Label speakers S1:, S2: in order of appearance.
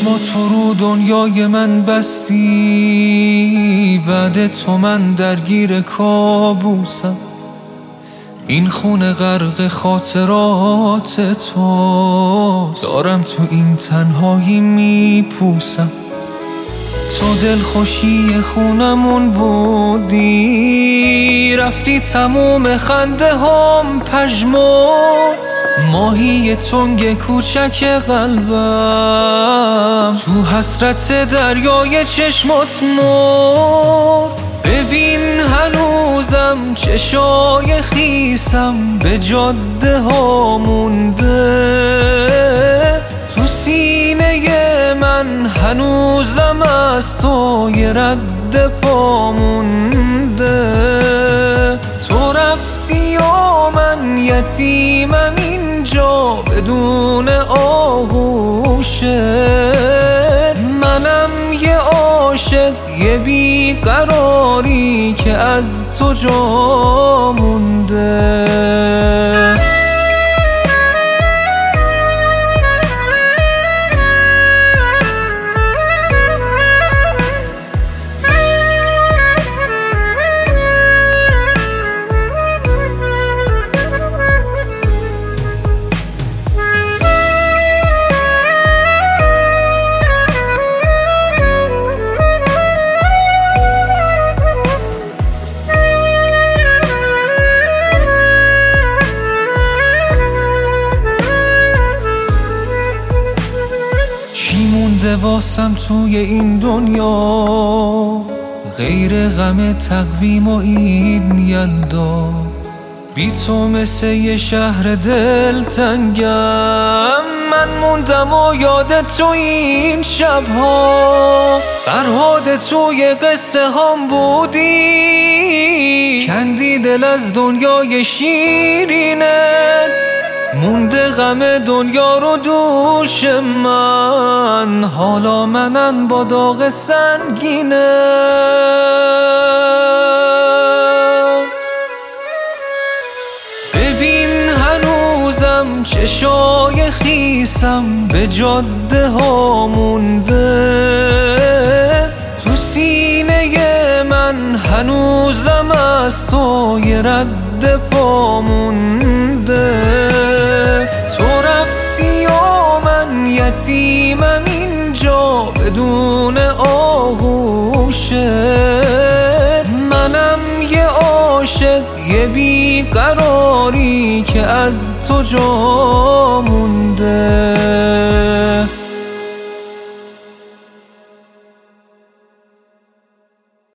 S1: تو رو دنیای من بستی، بعد تو من درگیر کابوسم. این خونه غرق خاطرات تو، دارم تو این تنهایی میپوسم. تو دلخوشی خونمون بودی، رفتی تموم خنده هم پژمرد. ماهی تنگ کوچک قلبم تو حسرت دریای چشمات مرد. ببین هنوزم چشای خیسم به جاده ها مونده، تو سینه من هنوزم از تو یه رد پا مونده. تو رفتی و من یتیمم اینجا بدون آغوشت، منم یه عاشق یه بیقراری که از تو جا مونده. چی مونده واسم توی این دنیا غیر غم تقویم و این یلدا؟ بی تو مثل یه شهر دلتنگم، من موندم و یاد تو این شبها. فرهاد توی قصه هم بودی، کندی دل از دنیای شیرینت. مونده غم دنیا رو دوش من، حالا منن با داغ سنگینه. ببین هنوزم چشای خیسم به جاده ها مونده، تو سینه من هنوزم از تو یه رد پا مونده. تو رفتی و من یتیمم اینجا بدون آغوشت، منم یه عاشق یه بیقراری که از تو جا مونده.